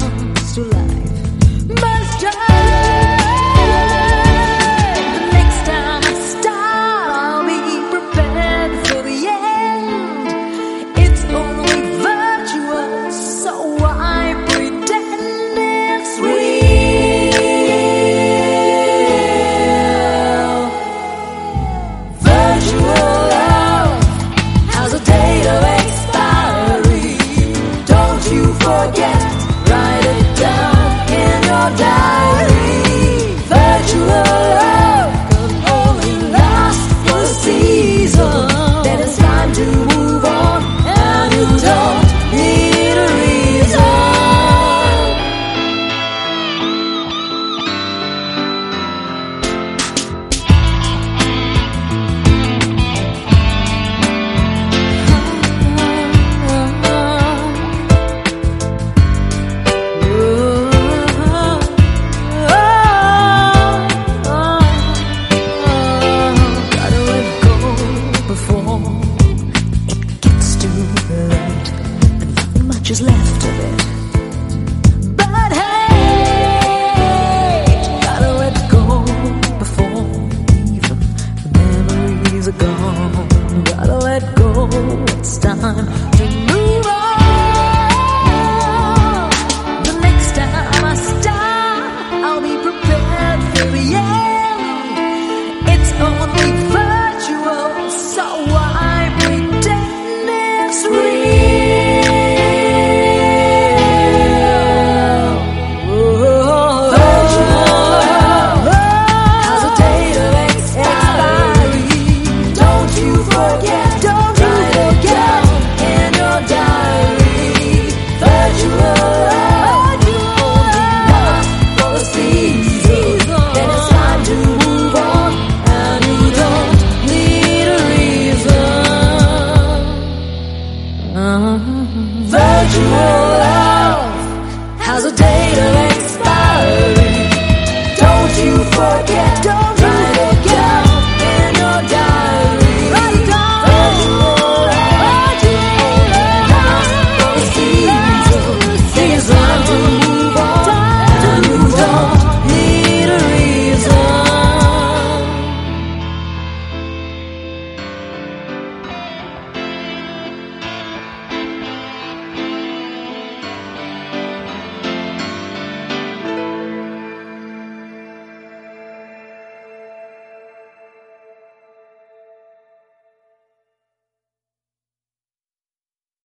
comes to life must die. The next time I start, I'll be prepared for the end. It's only virtuous, so why pretend it's real? Virtual love has a date of expiry. Don't you forget, write it down in your diary. Virtual love can only last for a season. Then it's time to move on, and you don't need a reason. Gotta let go before it gets too late and not much is left of it. But hey, gotta let go before even the memories are gone. Gotta let go, it's time to move on. The next time I start, I'll be prepared for the end. It's only virtual, so why pretend it's real? Virtual love has a date of expiry. Don't you forget, don't you forget, in your diary. Virtual love only lasts for a season. Then it's time to move on, and you don't need a reason. Virtual love has a date of expiry. Don't you forget.